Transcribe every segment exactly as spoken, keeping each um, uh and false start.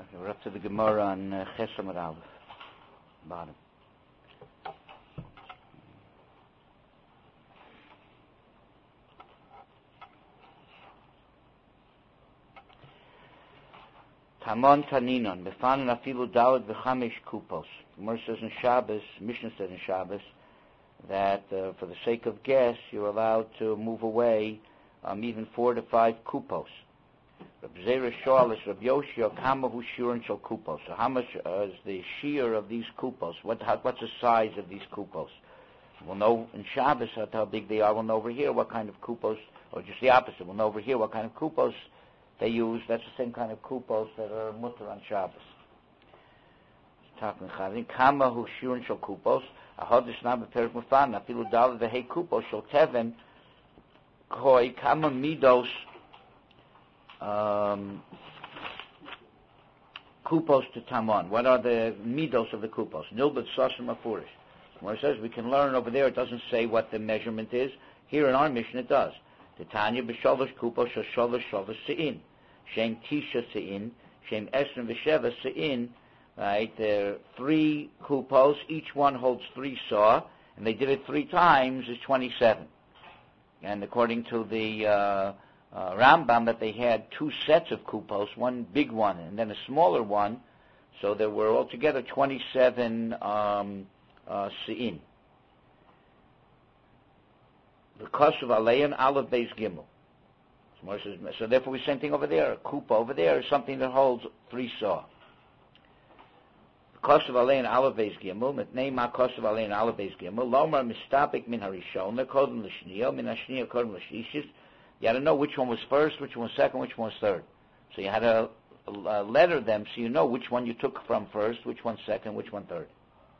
We're up to the Gemara on uh, Ches Amud Aleph, bottom. Tamon Taninon, Befanan Afilu Daled V'chamesh Kupos. Gemara says in Shabbos, Mishnah says in Shabbos, that uh, for the sake of guests, you're allowed to move away um, even four to five kupos. Reb Zera Shalish, Reb Yoshia, Kamahu Shirin Shal Kupos. So how much uh, is the shear of these kupos? What, how, what's the size of these kupos? We'll know in Shabbos how big they are. We'll know over here what kind of kupos, or just the opposite. We'll know over here what kind of kupos they use. That's the same kind of kupos that are mutter on Shabbos. Kamahu Shirin Shal Kupos. Ahodis na beperik mufan. Afilu dal v'hei kupos shal teven koi kama midos Um, kupos to tamon. What are the midos of the kupos? Nilbet sasam afurish. Where it says we can learn over there, it doesn't say what the measurement is. Here in our mission, it does. The Tanya b'shalosh kupos shalosh shalosh sein. Shem tisha sein. Shem esrim v'sheva sein. Right, there are three kupos. Each one holds three saw, and they did it three times. Is twenty-seven. And according to the uh, Uh, Rambam, that they had two sets of kupos, one big one and then a smaller one, so there were altogether twenty-seven um, uh, se'in. The cost of Alein Aleph Beis Gimel. So therefore we same thing over there. A kupa over there is something that holds three saw. The cost of Alein Aleph Beis Gimel, mitnei ma cost of Alein Aleph Beis Gimel, lomar mistapik min harishona, kodem l'shniya, min hashniya kodem l'shlishis. You had to know which one was first, which one was second, which one was third. So you had to uh, letter them so you know which one you took from first, which one second, which one third.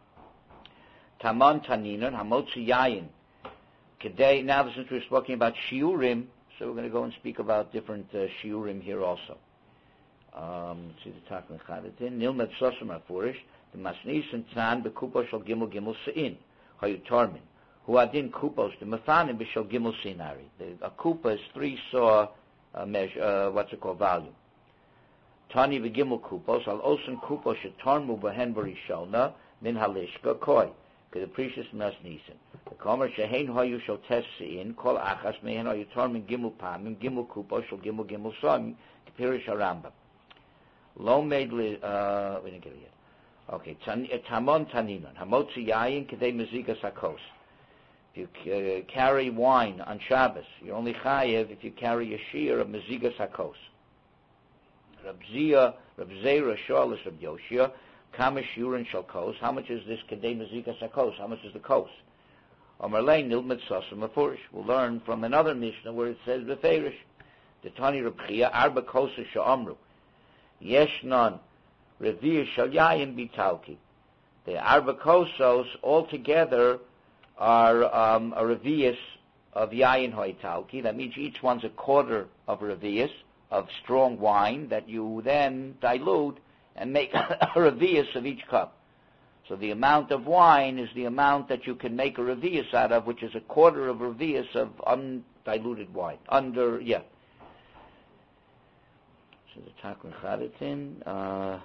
Taman Taninon, Hamotzi Yayin. Today, now since we're speaking about Shiurim, so we're going to go and speak about different uh, Shiurim here also. Um, see the Takman Chadatin. Nilmed Sosam Afurish, the Masnis and Tzan, Bekupo Shal Gimel Gimel Sein, Hayutarmin. Who adin kupos the mefanim b'shal gimel sinari. A kupa is three saw uh, measure. Uh, what's it called? Volume. Tani v'gimel kupos al osen kupos shetarmu b'hen b'rishona min halishka koi. Kedeprecious nas nisan. The komer shehein hayu shal tes sein kol achas mehen hayu tarmin gimel pamim gimel kupos shal gimel gimel soim kepirish harambam. Lo made li. Uh, we didn't get it yet. Okay. Tamon taninon hamotzi yayin kedei mezigas hakos. If you uh, carry wine on Shabbos, you're only chayev if you carry a shear of mezigas hakos. Reb Zia, Reb Zera, Shalish, Reb Yoshia, kama shiurin shal kos. How much is this kedei mezigas hakos? How much is the kos? Amar lein nilmed sasam afurish. We'll learn from another Mishnah where it says beferish. The Tani Reb Chia arba kosa sha'amru. Yeshnan revir shal yayin bitalki. The arba kosos altogether are um, a revius of yayin hoitalki. That means each one's a quarter of a revius of strong wine that you then dilute and make a revius of each cup. So the amount of wine is the amount that you can make a revius out of, which is a quarter of a revius of undiluted wine. Under, yeah. So the Takun Chadatin, uh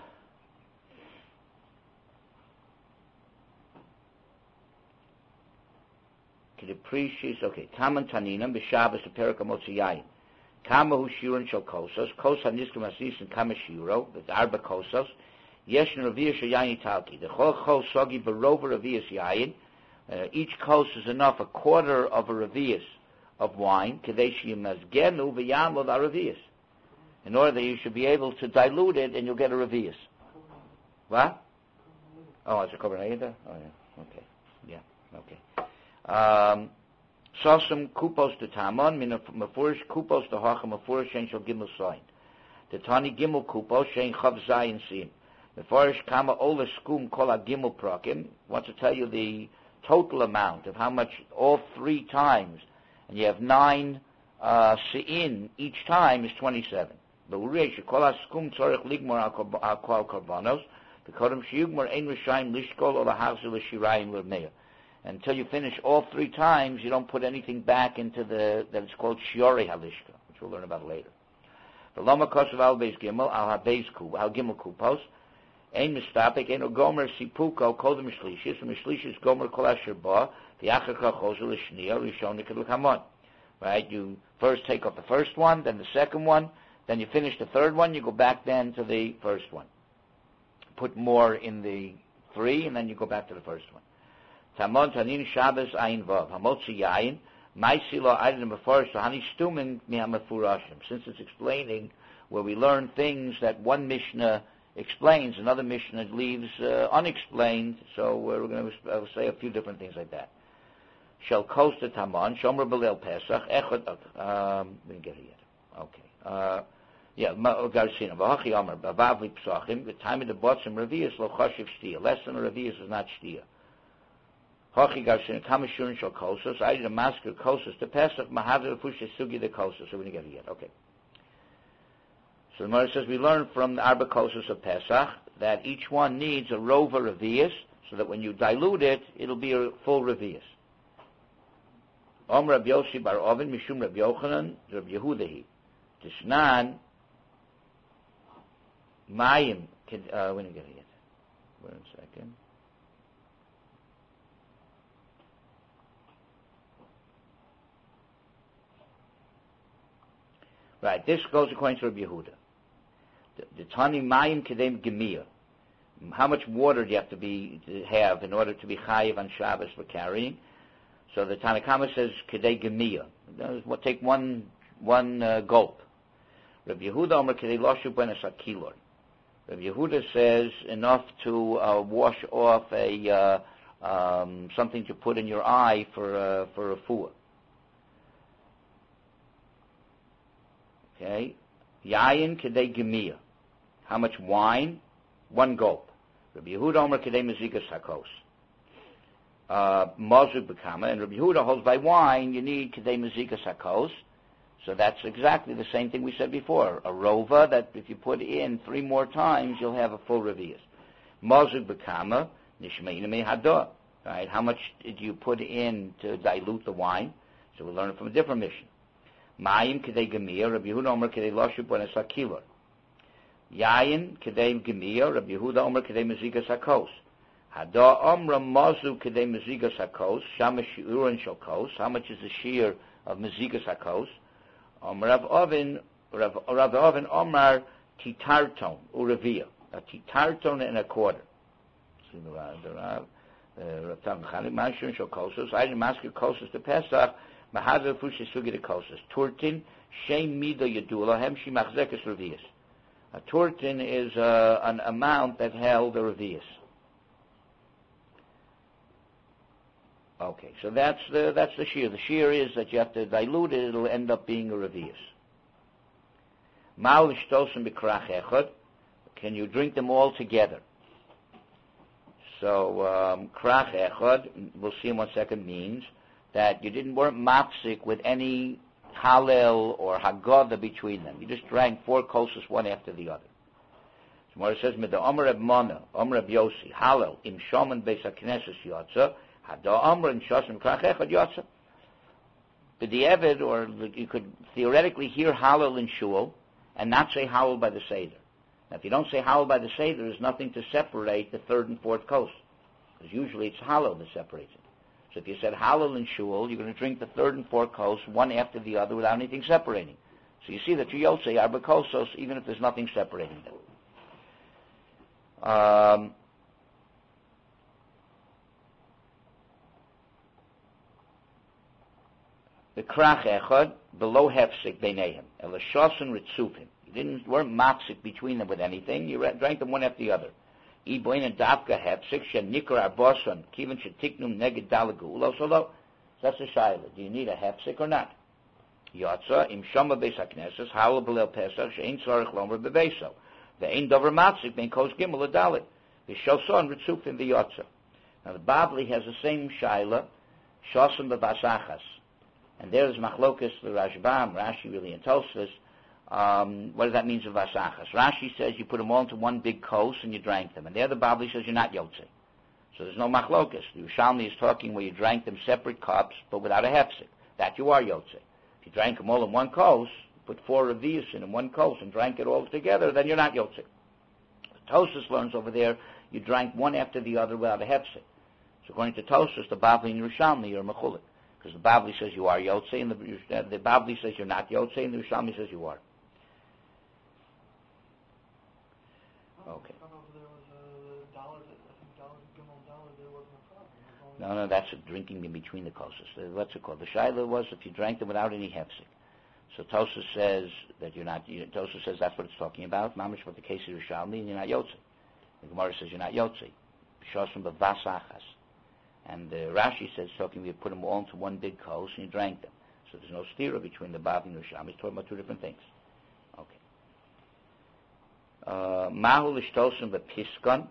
the precious, okay, Taman Taninam, B'Shabbos, the Perikamotzi Yayin. Kama hu shiurin shal kosos, kos haniskum asis and kama shiuro, the arba kosos, yesh neraviyas yayin talki. The chol chol sogi barova raviyas yayin. Uh, each kos is enough, a quarter of a raviyas of wine, kadesh yimazgenu v'yamod araviyas. In order that you should be able to dilute it and you'll get a raviyas. What? Oh, it's a korban. Oh, yeah. Okay. Yeah. Okay. Um, Sosum kupos to tamon, min mafurish kupos to hacha mafurish shein shal gimel soin. The tani gimel kupos shein chav zayin sim. Mafurish kama ola skum kol a gimel prakim. Wants to tell you the total amount of how much all three times, and you have nine uh, sein each time is twenty-seven. Be'urish kol a skum tzorich ligmor al kol karbanos. Bekodem sheyugmor ein rishayim lishkol ola hachzu l'shirayim l'meir. Until you finish all three times, you don't put anything back into the, that it's called shiori halishka, which we'll learn about later. The lama kosav al beis gimel al ha beis ku al gimel kupos. Ein mistapik ein gomer sipuko kodem shlishis and shlishis gomer kol asher ba v'achar ka chozel l'shniya rishon nikad l'kamon. Right, you first take off the first one, then the second one, then you finish the third one. You go back then to the first one. Put more in the three, and then you go back to the first one. Tamon tanin Shabbos ayin vav hamotzi yayin ma'isilo ayin before so hani stumin mihamafurashim. Since it's explaining where we learn things that one Mishnah explains, another Mishnah leaves uh, unexplained. So we're going to uh, say a few different things like that. Shall kosta tamon shomer belel pesach echad. Um, we didn't get it yet. Okay. Uh, yeah, Garsina. V'hachi Amar bavavli psachim. The time of the botzim revius lo chashiv shtia. Less than a revius is not shtia. Hachi Garsina kamashun shal kosos. I did a masker kosos to Pesach mahadir fushis sugi the kosos. So we didn't get it yet. Okay. So the Gemara says we learn from the arba kosos of Pesach that each one needs a rova revius, so that when you dilute it, it'll be a full revius. Om Rabbi Yossi bar Oven mishum Rabbi Yochanan Rabbi Yehudahi. Tisnan Mayim. Uh, we didn't get it yet. Wait a second. Right, this goes according to Rabbi Yehuda. The Tani Mayim Kedem Gemir. How much water do you have to be to have in order to be chayiv on Shabbos for carrying? So the Tanakama says Kedei Gemir. We'll take one one uh, gulp. Rabbi Yehuda Omer Kedei Loshu Ben Asakilor. Rabbi Yehuda says enough to uh, wash off a uh, um, something to put in your eye for uh, for a fuah. Okay, Yayin Kedei Gemir. How much wine? One gulp. Rabbi Yehuda Omer Kedei Mezigas Hakos. Mazuk Bekama, and Rabbi Yehuda holds by wine you need Kedei Mezigas Hakos. So that's exactly the same thing we said before. A rova that if you put in three more times, you'll have a full revius. Mazuk Bekama, Nishmeina Me Hadah. Right? How much did you put in to dilute the wine? So we learn it from a different mission. Mayim Kedei Gemir, Rabbi Yehuda Omer Kedei Loshu Ben Asakilor. Yayin Kedei Gemir, Rabbi Yehuda Omer Kedei Mezigas Hakos. Hada Omra Mazu Kedei Mezigas Hakos, Shama Shiurin Shalkos. How much is the shear of Mezigas Hakos? Om Rav Oven, Rav Oven Omar Titarton Uravia, a Titarton and a quarter. See the Rav, the Rav, Rav Tam Chali Mashun Shalkosos. I didn't mask Kosos to Pesach. Mahadar Fushi Sugi the Kosos. Turtin Shem Mida Yadula Hem Shi Machzekes Revius. A turtin is uh, an amount that held a revius. Okay, so that's the that's the shear. The shear is that you have to dilute it; it'll end up being a revius. Mal ishtosim b'krach echad. Can you drink them all together? So um, krach echad, we'll see in one second, means that you didn't weren't mapsik with any Hallel or Haggadah between them. You just drank four kosas one after the other. So it says, "Mida Omer Reb Mana, Omer Reb Yossi, Hallel im Shomen Beis HaKnesses Yotza, Hada Omer and Shosim Krach Echad Yotza." But the Eved, or you could theoretically hear Hallel in Shul and not say Hallel by the Seder. Now, if you don't say Hallel by the Seder, there's nothing to separate the third and fourth kos, because usually it's Hallel that separates it. So if you said Hallel in Shul, you're going to drink the third and fourth kos one after the other without anything separating. So you see that you Yotzei Arba Kosos even if there's nothing separating them. Um, the Krach Echad below Hefsik Beinehim Elashosin Ritzufim. You didn't weren't mapsik between them with anything. You drank them one after the other. Iboin and Dafka Hefsik Shen Nikar Arboson Kivin Shetiknum Neged Dalagu Ulo Solo. That's a shaila. Do you need a Hefsik or not? Yotza Im Shoma Beis HaKnesses Hallel B'Leil Pesach She'ein Tzarech Lomer B'Beiso. Ve'ein Dover Mapsik Ben Kos Gimel Adalit V'Shoson Ritzufim V'Yotza. Now the Babli has the same shaila, Shosim B'Vasachas. And there is Machlokas, the Rashbam, Rashi really and Tosfos. Um, what does that mean to Vasachas? Rashi says you put them all into one big kos and you drank them. And there the Babli says you're not Yotzei. So there's no Machlokas. The Yerushalmi is talking where you drank them separate cups but without a hefsek. That you are Yotzei. If you drank them all in one kos, put four of these in one kos and drank it all together, then you're not Yotze. Tosfos learns over there, you drank one after the other without a hefsek. So according to Tosfos, the Bavli and Yerushalmi, you're Mechulik. Because the Bavli says you are Yotze, and the, uh, the Bavli says you're not Yotze, and the Yerushalmi says you are. Okay. No, no, that's drinking in between the kosses. What's it called? The shaila was if you drank them without any hefsek. So Tosfos says that you're not. You, Tosfos says that's what it's talking about. Mamish, what the case of Yerushalmi, and you're not Yotze. The Gemara says you're not Yotze. B'shosim b'vasachas. And uh, Rashi says talking you put them all into one big kos and you drank them. So there's no stira between the Bav and Yerushalmi. He's talking about two different things. Okay. Mahu l'shtosim b'piskan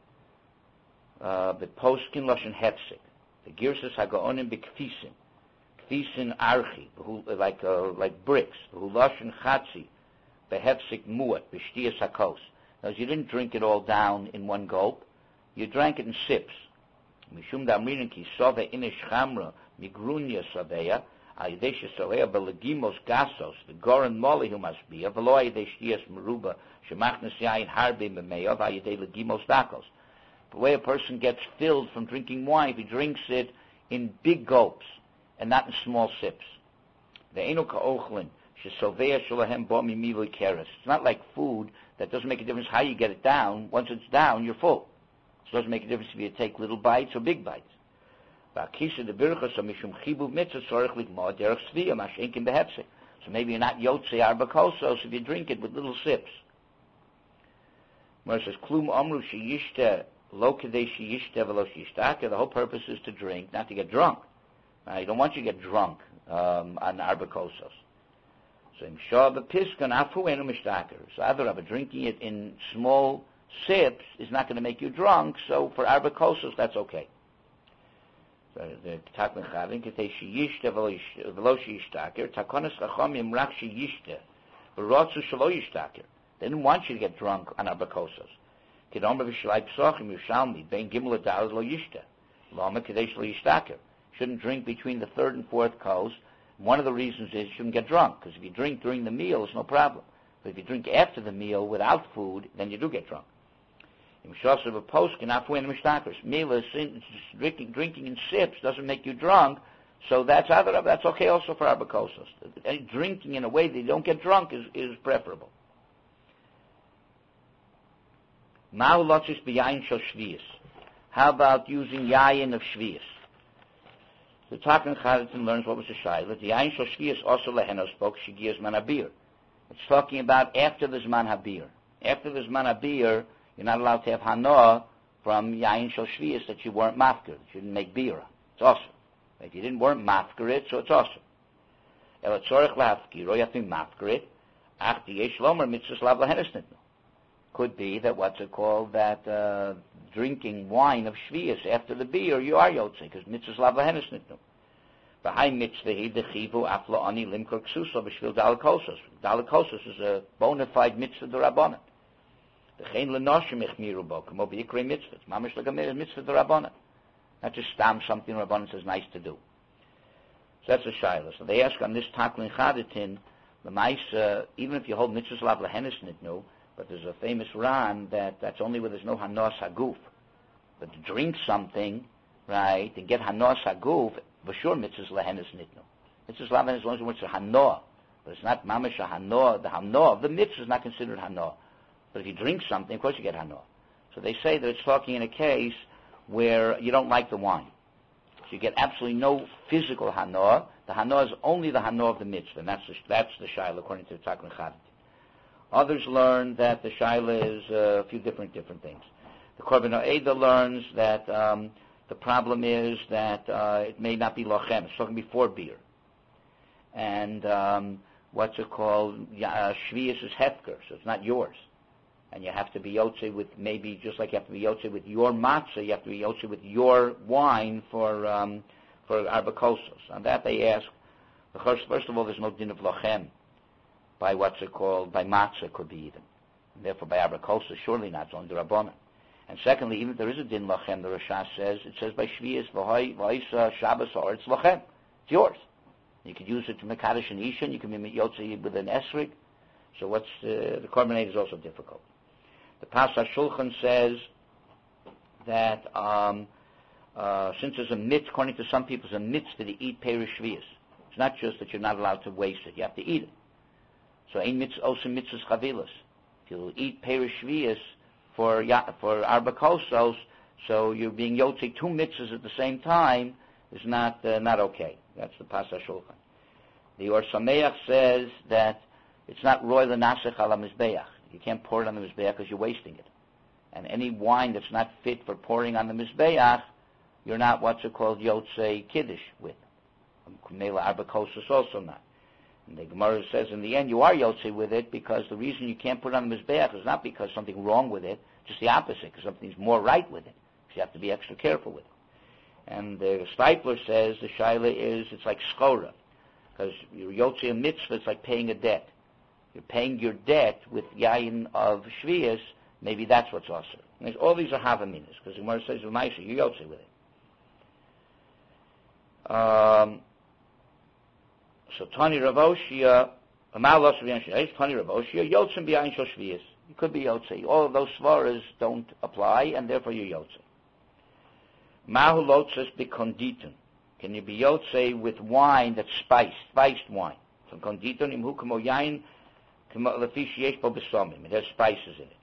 b'poskin loshen hefsek. The girsas hagaonim b'kfisin. Kfisin archi, like uh, like bricks. Who loshen chatzi behefsek muat b'shtiyas hakos. Now, you didn't drink it all down in one gulp. You drank it in sips. Mishum damrin ki sove inish chamra migrunya saveya ayidesh saveya belegimos gasos the goran moli who must be of lo ayidesh shtiyas meruba shemachnas yain harbe memeyav ayidei legimos dakos. The way a person gets filled from drinking wine, if he drinks it in big gulps and not in small sips. The eno ka'ochlin shesoveya sholahem bo mimiloi keres. It's not like food that doesn't make a difference how you get it down. Once it's down, you're full. So it doesn't make a difference if you take little bites or big bites. So maybe you're not Yotze arba kosos if you drink it with little sips. Where it says, Klum omru sheyishte lo kedei sheyishte velo sheyishtake. The whole purpose is to drink, not to get drunk. Now, you don't want you to get drunk um, on arba kosos. So either of drinking it in small sips is not going to make you drunk, so for arba kosos, that's okay. So the Takman Chavin, Ketei sheyishte velo sheyishtaker, takonas chachomim rak sheyishte, v'rotzu shelo yishtaker. They didn't want you to get drunk on arba kosos. Kedom b'vishlai psochim Yerushalmi, ben gimel adal lo yishte, lama kedei shelo yishtaker. Shouldn't drink between the third and fourth kos. One of the reasons is you shouldn't get drunk, because if you drink during the meal, it's no problem. But if you drink after the meal without food, then you do get drunk. Meal drinking, drinking in sips doesn't make you drunk, so that's other that's okay also for arba kosos. Drinking in a way that you don't get drunk is, is preferable. How about using yayin of shvius? The Takman Charitin learns what was the shayla. The yayin shel shvius also lehenos spoke shigiyas man habir. It's talking about after the zman habir. After the zman habir, you're not allowed to have hanoah from yayin shel shvius that you weren't mafker, that you didn't make bira. It's awesome. If you didn't weren't mafker it, so it's awesome. El tzorich lahafkiro, you have to mafker it. Ach diyesh lomer mitzvah lav lahenes nitnu. Could be that what's it called, that uh, drinking wine of shvius after the beer, you are yotze, because mitzvah lav lahenes nitnu. V'hai mitzvahi dechivu afla ani limkor ksuso b'shvil dalikosos. Dalikosos is a bona fide mitzvah d'rabbanan. Dechein lenoshim ichmiru bo, kamo b'yikrei mitzvahs. Mamish like a mitzvah d'rabbanan. Not just stam something Rabbanan says nice to do. So that's a shayla. So they ask on this Taklin Chaditin, the Maisa, even if you hold mitzvahs lav lahenes nitnu, but there's a famous Ran that that's only where there's no hanos haguf. But to drink something, right, and get hanos haguf, for sure mitzvahs lahenes nitnu. Mitzvahs lav lahenes nitnu is a hanoah, but it's not mamish a hanoah. The hanoah of the mitzvah is not considered hanoah. But if you drink something, of course you get hanoah. So they say that it's talking in a case where you don't like the wine. So you get absolutely no physical hanoah. The hanoah is only the hanoah of the mitzvah, and that's the, that's the shayla according to the Takman Chaditin. Others learn that the shayla is uh, a few different different things. The Korban Ha'eda learns that um, the problem is that uh, it may not be lochem. It's talking before beer. And um, what's it called? Uh, Shvius is hefker, so it's not yours. And you have to be yotze with maybe just like you have to be yotze with your matzah, you have to be yotze with your wine for um, for arba kosos. On that they ask, first of all, there's no din of lochem. By what's it called? By matzah could be even. And therefore, by arba kosos, surely not. It's on the rabbanan. And secondly, even if there is a din lochem, the Rasha says, it says by shvius v'hoisa Shabbos or it's lochem. It's yours. You could use it to Mekadosh and Ishan. You can be Yotze with an Esrig. So what's uh, the carbonate is also difficult. The Pasach Shulchan says that um, uh, since there's a mitzvah, according to some people, it's a mitzvah to eat Perish Shvius. It's not just that you're not allowed to waste it. You have to eat it. So ein mitzvah also mitzvahs chavilas. If you eat Perish Shvius for for Arba Kosos, so you're being Yotze two mitzvahs at the same time is not uh, not okay. That's the Pasach Shulchan. The Or Sameach says that it's not roy l'nasech ala mizbeach. You can't pour it on the mizbeach because you're wasting it. And any wine that's not fit for pouring on the mizbeach, you're not what's it called Yotze Kiddush with. Kumela Arba Kosos also not. And the Gemara says in the end you are Yotze with it because the reason you can't put it on the mizbeach is not because something wrong with it, just the opposite, because something's more right with it. So you have to be extra careful with it. And the Steipler says the shaila is it's like skora, because your Yotze a mitzvah, it's like paying a debt. You're paying your debt with yayin of shvius. Maybe that's what's awesome. And all these are havaminas, because the Gemara says l'maisa you're Yotze with it. Um, so Tani Rav Oshia, Amal Los V'Yanshin, Tani Rav Oshia, Yotzim b'yayin shel shvius. You could be Yotze. All of those svaras don't apply, and therefore you're Yotze. Mahu lotzes bekonditon. Can you be Yotze with wine that's spiced, spiced wine? So konditon imhu kamo yain kamo lefi sheyesh bo besomim. It has spices in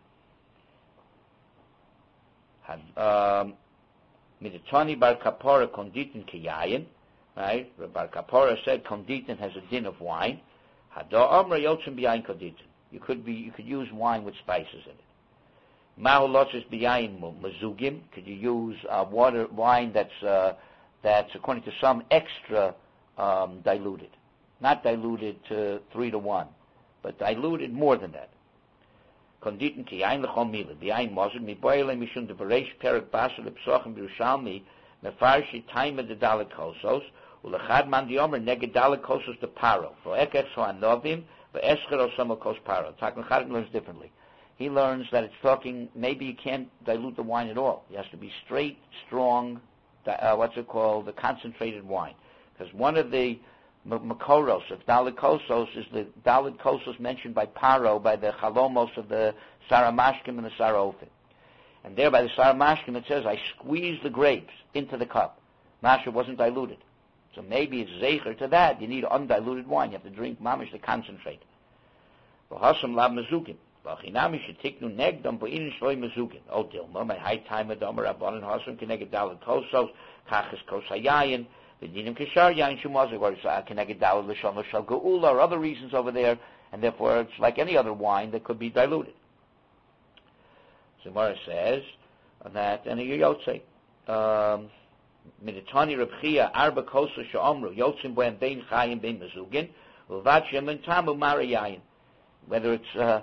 it. Midatani bar kapora konditon kiyayin. Right? Bar kapora said konditon has a din of wine. Hada amra yotzim b'yayin konditon. You could be, you could use wine with spices in it. Mahu lotzes b'yayin mazugim. Could you use uh, water, wine that's uh, that's according to some extra um, diluted, not diluted to three to one, but diluted more than that. Konditin ki yayin lechol mila b'yayin mazug mi boile mishun devareish perak basel lepsochim b'Yerushalmi mefarshi taima de dalet kosos ulechad man diomer neged dalet kosos de paro v'ekech so anovim v'escher o samo kos paro. Takon Chaim learns differently. He learns that it's talking, maybe you can't dilute the wine at all. It has to be straight, strong, uh, what's it called, the concentrated wine. Because one of the makoros of Dalit Kosos is the Dalit Kosos mentioned by Paro, by the Chalomos of the Saramashkim and the Sarofim. And there by the Saramashkim it says, I squeezed the grapes into the cup. Masha wasn't diluted. So maybe it's zecher to that. You need undiluted wine. You have to drink mamish to concentrate. V'hasam lab mezukim. V'achinami shetiknu negdam v'inin shloi mezukim. O dilma, my high time adamar abonin hasam keneged dalet kosos, kachas kos hayayin, v'dinim kishar yayin shumazik, or keneged dalet l'shon l'shal geula, or other reasons over there, and therefore it's like any other wine that could be diluted. Zemara says that, and you Yotze, um, Miditani Rebchia Arba Kosos Sha'omru Yotzim Boen Bein Chayim Bein Mezugin Ulvachim and Tamu Marayayin. Whether it's uh,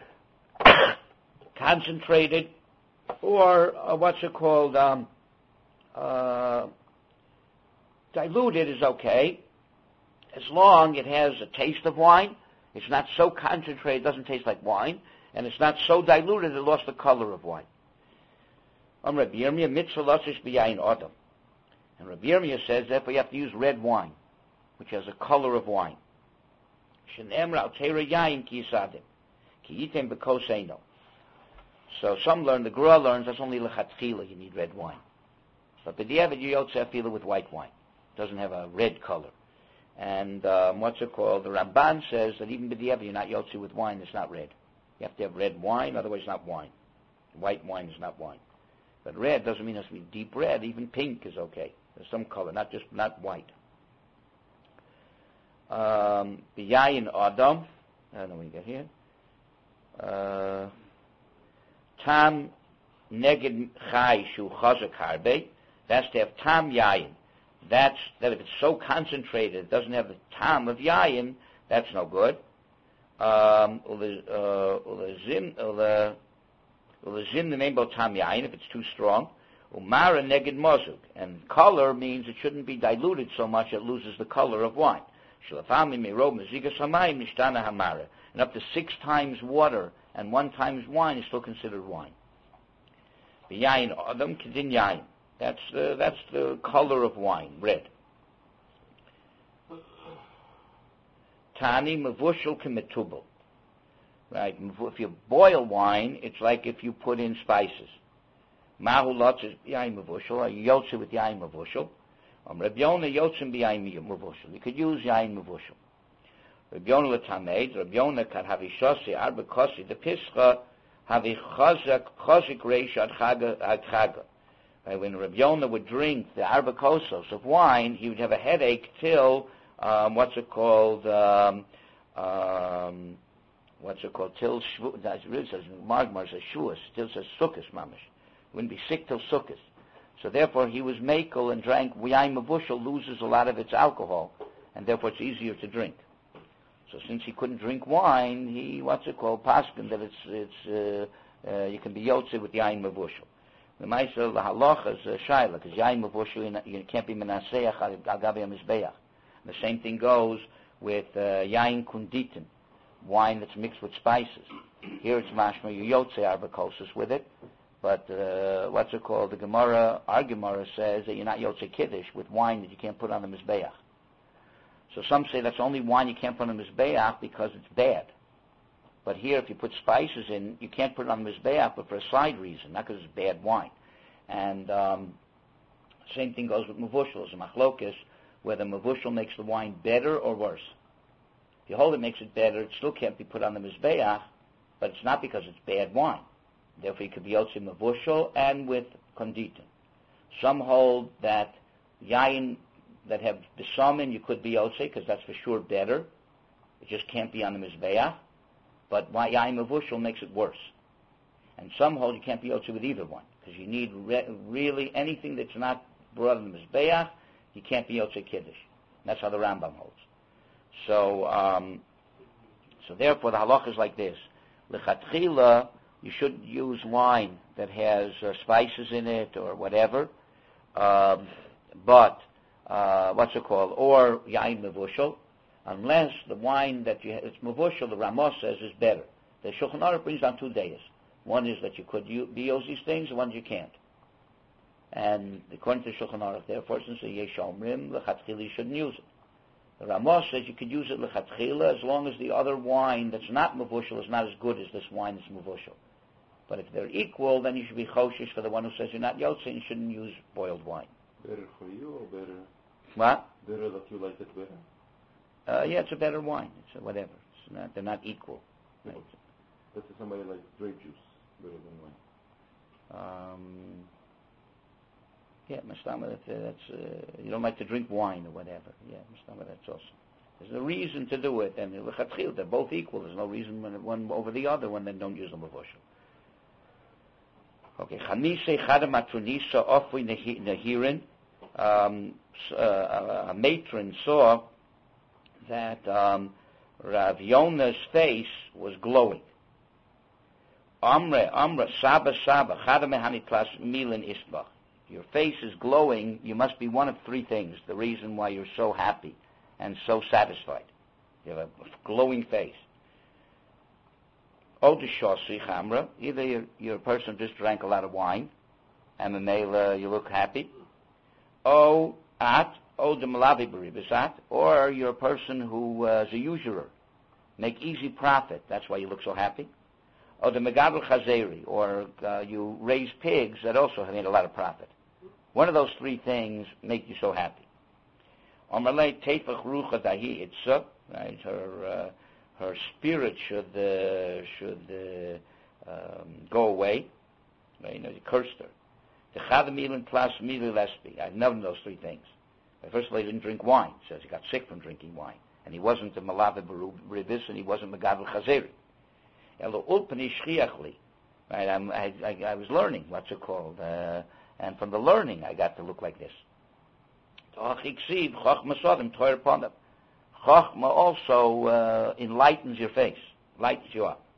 concentrated or uh, what's it called, um, uh, diluted is okay, as long it has a taste of wine. It's not so concentrated, it doesn't taste like wine, and it's not so diluted it lost the color of wine. Um, Rabbi Yirmiyah Mitzvah Losish B'Yayin Adam. And Rabbi Yirmiyah says, therefore you have to use red wine, which has a color of wine. So some learn, the Gra learns, that's only lechatchila, you need red wine. But b'diavad you yotzeh fila with white wine. It doesn't have a red color. And um, what's it called? The Ramban says that even b'diavad you're not yotzeh with wine, it's not red. You have to have red wine, otherwise it's not wine. White wine is not wine. But red doesn't mean it has to be deep red, even pink is okay. There's some color, not just, not white. Um, B'yayin Adam, I don't know what you got here. Uh, Tam Neged Chai Shu Chazak Harbe. That's to have Tam Yayin. That's, that if it's so concentrated, it doesn't have the Tam of Yayin, that's no good. Um, Ulezim, Ulezim the name of Tam Yayin, if it's too strong. Umara Neged Mozuk. And color means it shouldn't be diluted so much it loses the color of wine. And up to six times water and one times wine is still considered wine. That's the, that's the color of wine, red. Tani mevushel kemetubel. Right? If you boil wine, it's like if you put in spices. Mahu lotz is yain mevushel, or yotze with yain mevushel. Um, Rabbi Yonah yotzim b'yain mevushel. You could use yain mevushel. Rabbi Yonah l'tameid, Rabbi Yonah kan havishosi arba kosi, the pischa havi chazak, chazik reish ad chaga, ad chaga. Right, when Rabbi Yonah would drink the arba kosos of wine, he would have a headache till, um, what's it called, um, um, what's it called, till, that really says, Margmar says shuas, till says sukkos mamish. He wouldn't be sick till sukkos. So therefore he was makel and drank, yain mevushel loses a lot of its alcohol, and therefore it's easier to drink. So since he couldn't drink wine, he, what's it called, paskin, that it's, it's, uh, uh, you can be yotze with yain mevushel. The Ma'aser, the halacha is uh, shaila, because yain mevushel, you can't be menaseach al gabi hamizbeach. The same thing goes with uh, yain kunditin, wine that's mixed with spices. Here it's mashma, you yotze arba kosos with it, but uh, what's it called, the Gemara, our Gemara says that you're not yotze kiddush with wine that you can't put on the mizbeach. So some say that's only wine you can't put on the mizbeach because it's bad. But here, if you put spices in, you can't put it on the mizbeach, but for a side reason, not because it's bad wine. And um, same thing goes with mevushel. It's a machlokes, whether mevushel makes the wine better or worse. If you hold it makes it better, it still can't be put on the mizbeach, but it's not because it's bad wine. Therefore, it could be yotze mevushel and with konditin. Some hold that yain that have besamin, you could be yotze, because that's for sure better. It just can't be on the mizbeach. But yain mevushel makes it worse. And some hold you can't be yotze with either one, because you need re- really anything that's not brought on the mizbeach, you can't be yotze kiddush. And that's how the Rambam holds. So, um, so therefore the halacha is like this: lechatchila, you should use wine that has uh, spices in it or whatever, um, but uh, what's it called, or yain mevushel. Unless the wine that you have, it's mevushel, the Ramos says, is better. The Shulchan Aruch brings down two days. One is that you could use these things, and one you can't. And according to Shulchan Aruch, therefore, since the Yesh Omrim, l'chatchila you shouldn't use it. The Ramos says you could use it l'chatchila as long as the other wine that's not mevushel is not as good as this wine that's mevushel. But if they're equal, then you should be choshish for the one who says you're not yotze and you shouldn't use boiled wine. Better for you or better? What? Better that you like it better? Uh, yeah, it's a better wine. It's a whatever. It's not, they're not equal. Right? But to somebody like grape juice better than wine. Um, yeah, mastama, that's, uh, that's uh, you don't like to drink wine or whatever. Yeah, mastama, that's also. There's a reason to do it, and they're both equal. There's no reason when one over the other when they don't use them mevushel. Okay, chamise chadam atronisa ofui nehirin. Um, a matron saw that um, Rav Yonah's face was glowing. Amre, Amre, Saba, Saba, Chadamehani Klas Milin Isbach. Your face is glowing, you must be one of three things, the reason why you're so happy and so satisfied. You have a glowing face. Odeshosi Chamra, either you're, you're a person who just drank a lot of wine, and then uh, you look happy. O at, O de malavi beribisat, or you're a person who uh, is a usurer, make easy profit, that's why you look so happy. O de megabel chazeri, or uh, you raise pigs that also have made a lot of profit. One of those three things make you so happy. Omerlei tefach rucha dahi itza, right? Her uh, her spirit should uh, should uh, um, go away. Right? You know, you cursed her. The chadamilin plus mili lesbi. I've known those three things. First of all, he didn't drink wine. He says he got sick from drinking wine, and he wasn't a malave beribis, and he wasn't megabel chazeri. Elo ulpani shchiachli. Right? I'm, I, I, I was learning. What's it called? Uh, and from the learning, I got to look like this. Chachma also uh, enlightens your face, lightens you up.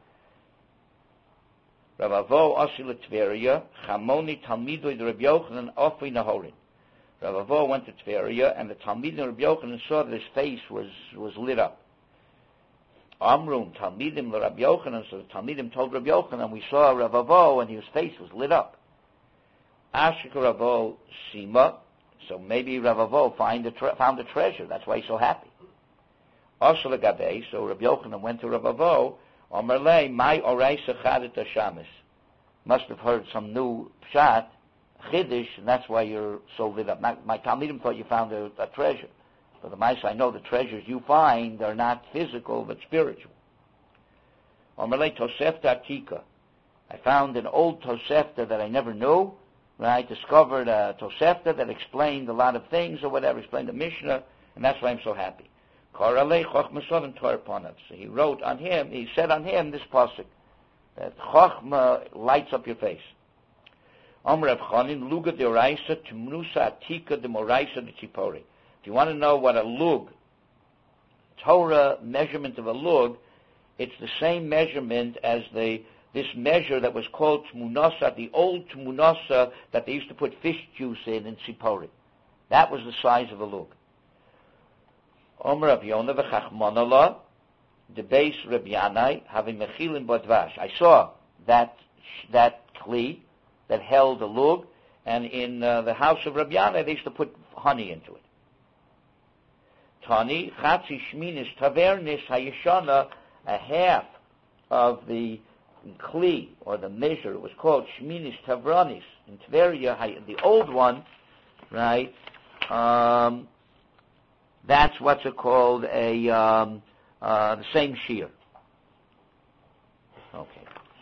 Ravavo Osila Tveria, Chamoni Talmidoi the Rabbi Yochanan Ofri Nahorin. Ravavo went to Tveria, and the Talmidim Rabbi Yochanan saw that his face was, was lit up. Amrun Talmidim the Rabbi Yochanan, so the Talmidim told Rabbi Yochanan, we saw Ravavo, and his face was lit up. Ashik Ravo Sima, so maybe Ravavo find a tre- found a treasure, that's why he's so happy. Also legabe, so Rabbi Yochanan went to Rabbi Avo, Omer lei, my oraisa chadet hashamis. Must have heard some new pshat, chiddush, and that's why you're so lit up. My, my Talmidim thought you found a, a treasure. But the mice, I know the treasures you find are not physical, but spiritual. Omer lei Tosefta Atika. I found an old Tosefta that I never knew. Right? Discovered a Tosefta that explained a lot of things or whatever, explained the Mishnah, and that's why I'm so happy. So he wrote on him, he said on him this pasuk, that Chochmah lights up your face. If you want to know what a lug, Torah measurement of a lug, it's the same measurement as the this measure that was called Tmunasa, the old Tmunasa that they used to put fish juice in in Tzipori. That was the size of a lug. Omer Rav Yonah v'chachmonala, the base Rabbi Yanai, having mechilin bodvash. I saw that that kli that held a lug, and in uh, the house of Rabbi Yanai they used to put honey into it. Tani chatzi shminis tavernis hayishana, a half of the kli, or the measure, it was called Shminis Tavranis in Tveria, the old one, right? Um, that's what's it called, a um, uh, the same shear. Okay.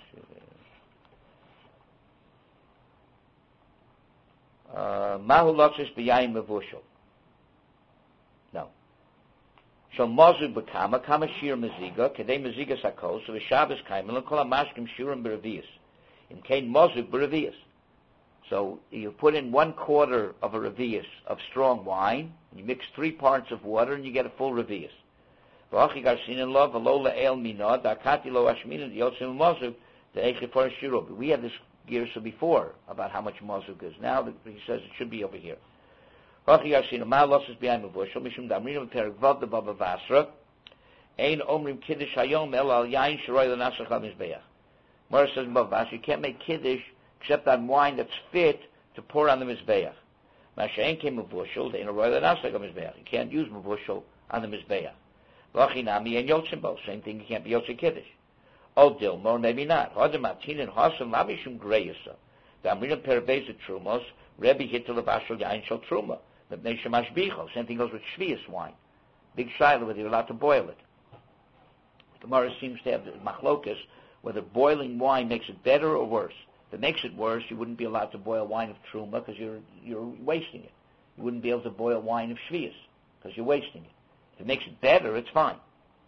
Mahu Lotzis B'Yayim Mevushel. No. So Mozu B'Kama, Kama Shir Meziga, Kedei Meziga Sakos, so the Shabbos Kaimel, and Kol HaMashkim Shirim B'Revius. In Kain Mozu B'Revius. So you put in one quarter of a Revius of strong wine, and you mix three parts of water, and you get a full Revius. V'achi Garsin Lo, V'Lo Le'el Minod, Akati Lo Ashmin, Yotzim Mozu, the Eichifor Shirub. We had this Girsa before about how much Mozu is. Now he says it should be over here. Morris says Bav Vasra, you can't make kiddush except on wine that's fit to pour on the mizbeach. Mashain came mavushal, they in a royal nasach on mizbeach. You can't use mavushal on the mizbeach. Lachinami and yotzimbo, same thing. You can't be yotzi kiddush. Oh, Dilmo, maybe not. Hodematin and Hasan Lamishum Greyasa. The Amrina Perveza Trumos, Rebbe hit to the Vashal Yain Shal Truma. The Neshamash Bicho. Same thing goes with Shvius wine. Big shiloh, whether you're allowed to boil it. The Gemara seems to have the machlokas whether boiling wine makes it better or worse. If it makes it worse, you wouldn't be allowed to boil wine of Truma because you're you're wasting it. You wouldn't be able to boil wine of Shvius because you're wasting it. If it makes it better, it's fine.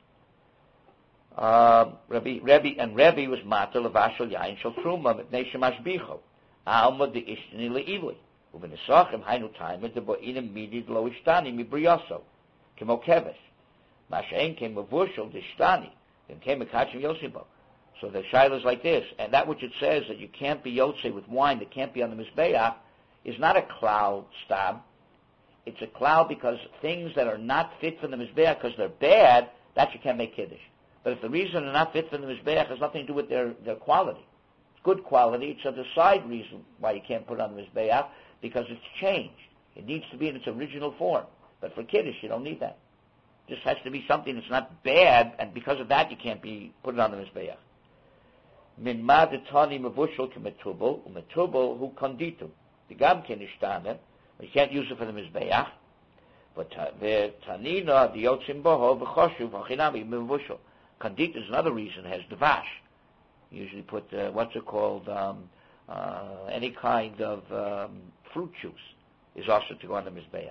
Uh, Rabbi, Rabbi, and Rabbi was matal of Ashal Yain Shal Truma mit Neshamash Bicho. Alma de Ishtani le'ivli. Uven esachem hainu taimah de bo'inim midid lo ishtani mi briyoso. Kemo keves. Mashain came mavushal de ishtani. Then came a kachim yosibo. So the shaila is like this. And that which it says that you can't be yotze with wine that can't be on the mizbeach is not a cloud stab. It's a cloud because things that are not fit for the mizbeach because they're bad, that you can't make kiddush. But if the reason they're not fit for the mizbeach has nothing to do with their, their quality. It's good quality. It's a decide reason why you can't put it on the mizbeach because it's changed. It needs to be in its original form. But for kiddush, you don't need that. It just has to be something that's not bad, and because of that, you can't be put it on the mizbeach. Min ma detani mevushal kemetubel umetubel hu konditum. The gam kenishtana. You can't use it for the mizbeach. But the tanina the yotzim boho v'choshu v'chinami mevushal. Kandit is another reason. It has dvash. You usually put uh, what's it called? Um, uh, any kind of um, fruit juice is also to go on the mizbeach.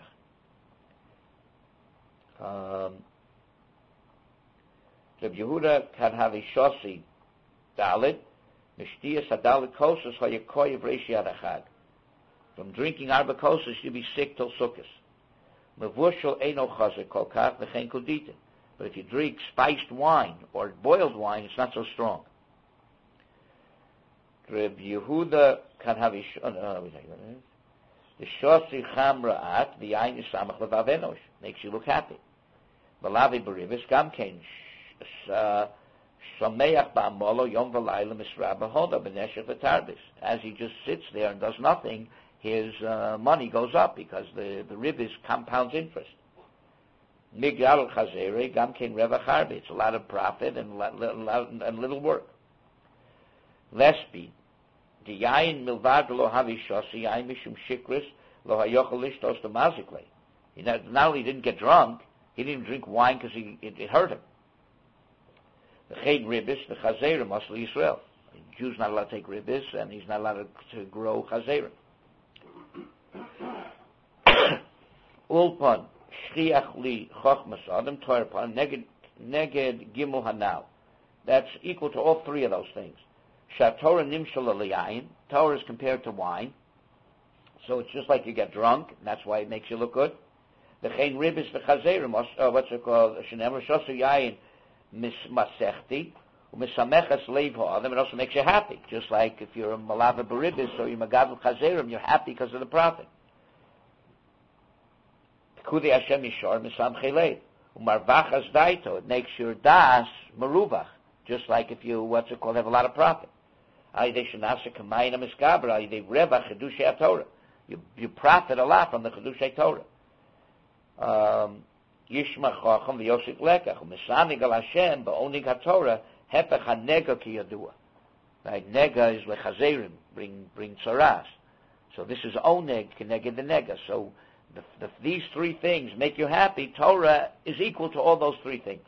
Um, Reb Yehuda can have a shosi dalit mishtiyas hadalit kosas hayakoyev reishi adachag. From drinking arba kosas, you'll be sick till sukkos. Mevushal eino chazer kol kach v'chein kuditin. But if you drink spiced wine or boiled wine, it's not so strong. Reb Yehuda can have a oh, no, the shosi chamraat the ayin samach levavenosh makes you look happy. Valavi berivis gam kein shameach ba'amolo yom v'layla misra b'hoda b'neshech v'tarbis. As he just sits there and does nothing, his uh, money goes up because the the ribis compounds interest. Migdal chazere gam kein revach harbe. It's a lot of profit and, lot, lot, and little work. Lesbi, the yain milvad lo havishosi yain mishum shikris lo hayochel lishtos to mazikle. He not, not only didn't get drunk, he didn't drink wine because it, it hurt him. The ched ribis, the chazera, mostly Israel. The Jew's not allowed to take ribis, and he's not allowed to, to grow chazera. Ulpan, shriach li chochmas adam, toerpan, neged, neged gimel hanal. That's equal to all three of those things. Shatorah nimshal aliyayin, Torah is compared to wine, so it's just like you get drunk, and that's why it makes you look good. The chen ribis, the chazera, uh, what's it called? Shenem shosu yayin mismasechti, umisamechas leiv ha'adam. It also makes you happy, just like if you're a malava baribis or you're magav chazerim, you're happy because of the profit. Kudi Hashem yishor misam chelev, umarvachas daito. It makes your das meruvach, just like if you what's it called have a lot of profit. Ayidei shenasa kamayim miskabra, ayidei revach chedushay Torah. You you profit a lot from the chedushay Torah. Um, Yishma chacham v'yosik lekach u'misanig al Hashem ba'onig haTorah hepech hanega ki yadua. Right, nega is lechazerim, bring bring tzaras. So this is oneg keneged the nega. So the, the, these three things make you happy. Torah is equal to all those three things.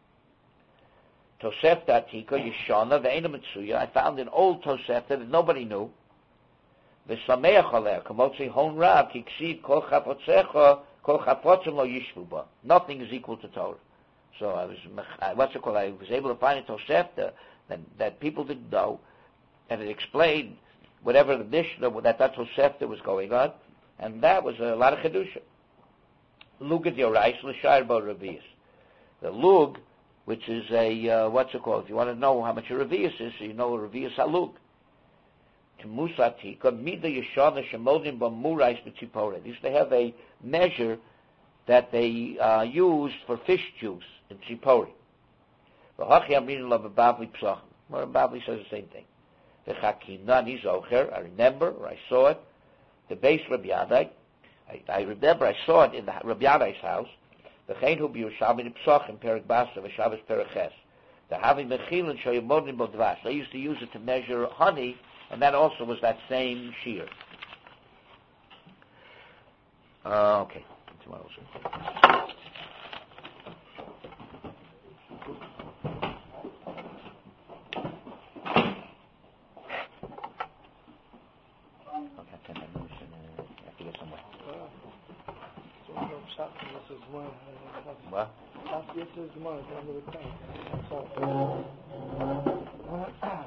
Tosefta Tika Yeshana ve'ena Mitsuya. I found an old Tosefta that nobody knew. V'sameach aleh kamotzi hon rav ki ksiv kol chafotzecha kol chafotzim lo yishvu ba. Nothing is equal to Torah. So I was, what's it called? I was able to find a Tosefta that, that people didn't know, and it explained whatever the Mishnah that that Tosefta was going on, and that was a lot of kedusha. Lug at yorais l'shayr bo revius. The lug, which is a, uh, what's it called? If you want to know how much a revius is, so you know a revius halug. To musatika, mida yeshana shemodim b'murais b'tzipora. They used to have a measure that they uh, used for fish juice in tzipori. V'hachi I'm reading of Bavli Psachim. Well, Bavli says the same thing. V'chakinani zocher, I remember, or I saw it, the base Rabbi Yadai. I, I remember I saw it in the Rabbi Yadai's house. V'chein hu b'Yerushalmi Psachim Perek Basa v'Shabbos Perek Ches. The having mechilin shoyemodim b'dvash. They used to use it to measure honey, and that also was that same shear. Uh, okay. Tomorrow. What?